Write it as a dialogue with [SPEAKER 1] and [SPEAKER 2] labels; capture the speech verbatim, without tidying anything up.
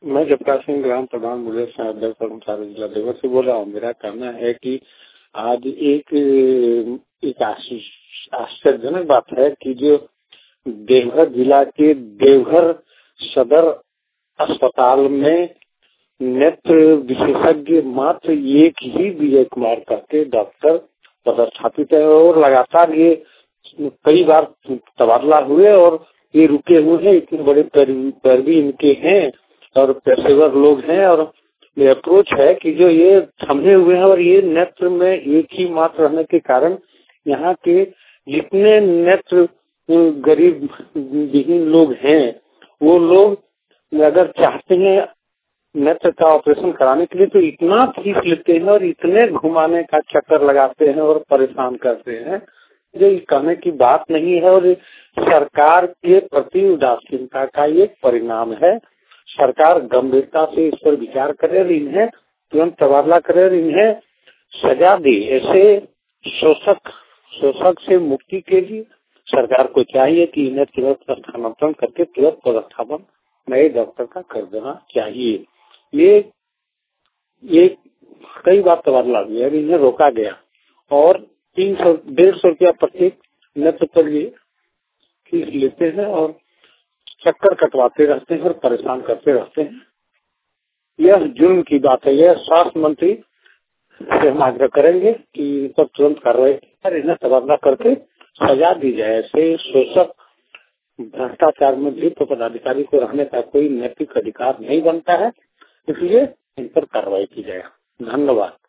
[SPEAKER 1] मैं जपरा सिंह ग्राम प्रधान मुझे अध्यक्ष कर्मचारी जिला देवर से बोल रहा हूँ। मेरा कहना है कि आज एक एक आश्चर्यजनक बात है कि जो देवघर जिला के देवघर सदर अस्पताल में नेत्र विशेषज्ञ मात्र एक ही विजय कुमार करके डॉक्टर पदस्थापित है और लगातार ये कई बार तबादला हुए और ये रुके हुए हैं। इतने बड़े पैरवी इनके हैं और पेशेवर लोग हैं और ये अप्रोच है कि जो ये थमे हुए हैं और ये नेत्र में एक ही मात्र रहने के कारण यहाँ के जितने नेत्र गरीब विहीन लोग हैं वो लोग अगर चाहते हैं नेत्र का ऑपरेशन कराने के लिए तो इतना फीस लेते हैं और इतने घुमाने का चक्कर लगाते हैं और परेशान करते हैं जो कहने की बात नहीं है। और सरकार के प्रति उदासीनता का ये परिणाम है। सरकार गंभीरता से इस पर विचार करे और इन्हें तुरंत तबादला करे और इन्हें सजा दे। ऐसे शोषक शोषक से मुक्ति के लिए सरकार को चाहिए कि इन्हें तुरंत स्थानांतरण करके तुरंत पदस्थापन नए डॉक्टर का कर देना चाहिए। ये ये कई बार तबादला हुआ है, इन्हें रोका गया और तीन सौ डेढ़ सौ रुपया प्रत्येक नेत्र पर ये फीस लेते हैं और चक्कर कटवाते रहते हैं और परेशान करते रहते हैं। यह जुर्म की बात है। यह स्वास्थ्य मंत्री से हम आग्रह करेंगे कि इन पर तुरंत कार्रवाई कर इन्हें तबादला करके सजा दी जाए। ऐसे शोषक भ्रष्टाचार में लिप्त पदाधिकारी को रहने का कोई नैतिक अधिकार नहीं बनता है, इसलिए इन पर कार्रवाई की जाए। धन्यवाद।